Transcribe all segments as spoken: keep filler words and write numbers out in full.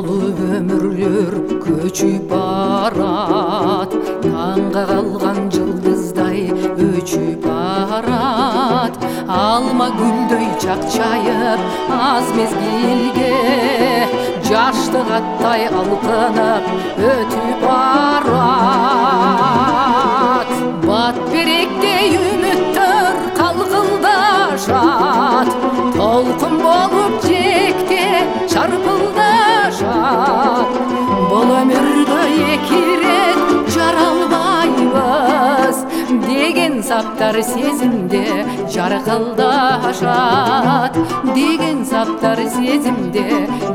өмүрлөр көчүп барат, таңга калган жылдыздай өчүп барат. Алма гүлдөй чакчайып аз мезгилге, жаштык аттай алкынып өтүп барат. Бат беректей үмүттөр калкылдашат, толкун болуп жекте чарпылдашат. Бул өмүрдө эки ирет жаралбайбыз деген саптар сезимде жаркылдашат, деген саптар сезимде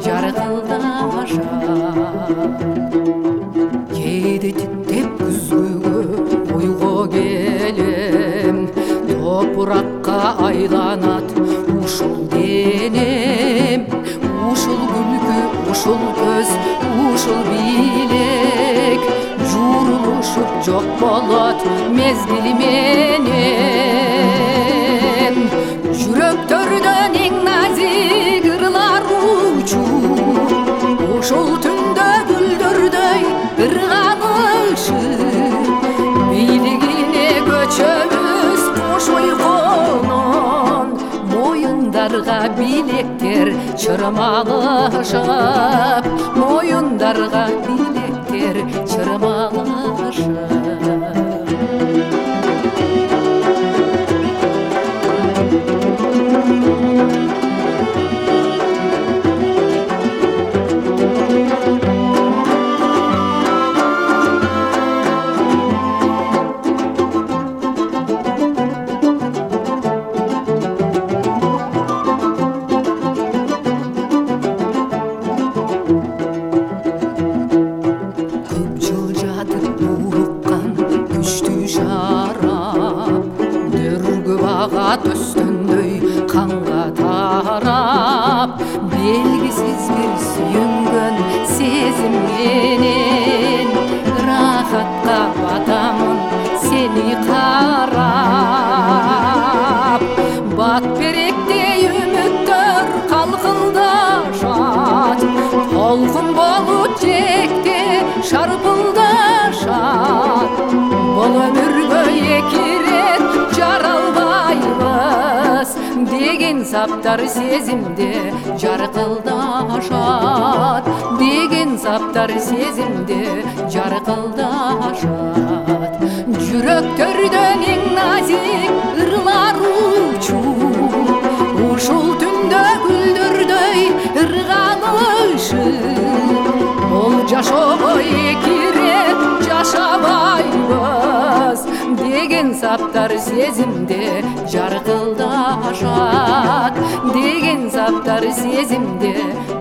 жаркылдашат. Кээде тиктеп күзгөгө ойго келем, топуракка айланат ушул денем. Ушул күлкү, ушул көз, ушул бийлик журулушуп жок болот мезгил менен. Жүрөктөрдөн эң назик ырлар учуп, ушул түндө гүлдөрдөй ырганышып, бийлигине көчөбүз кош ойгонон. Моюндарга билектер чырмалышып, моюндарга билектер чырмалышып. Ат өстөндөй канга тарап, белгисиз бир сүйүнгөн сезим менен рахатка батамын сени карап. Бат беректей үмүттөр калкылдашат, толкун болуп жекте шарпылдашат. Бул өмүргө эки ирет жаралбайбыз деген саптар сезимде жаркылдашат, деген саптар сезимде жаркылдашат. Жүрөктөрдөн эң назик ырлар учуп, ушул түндө гүлдөрдөй ырганышып. Бул жашоого эки ирет жашабайбыз деген саптар сезимде жаркылдашат, деген саптар сезимде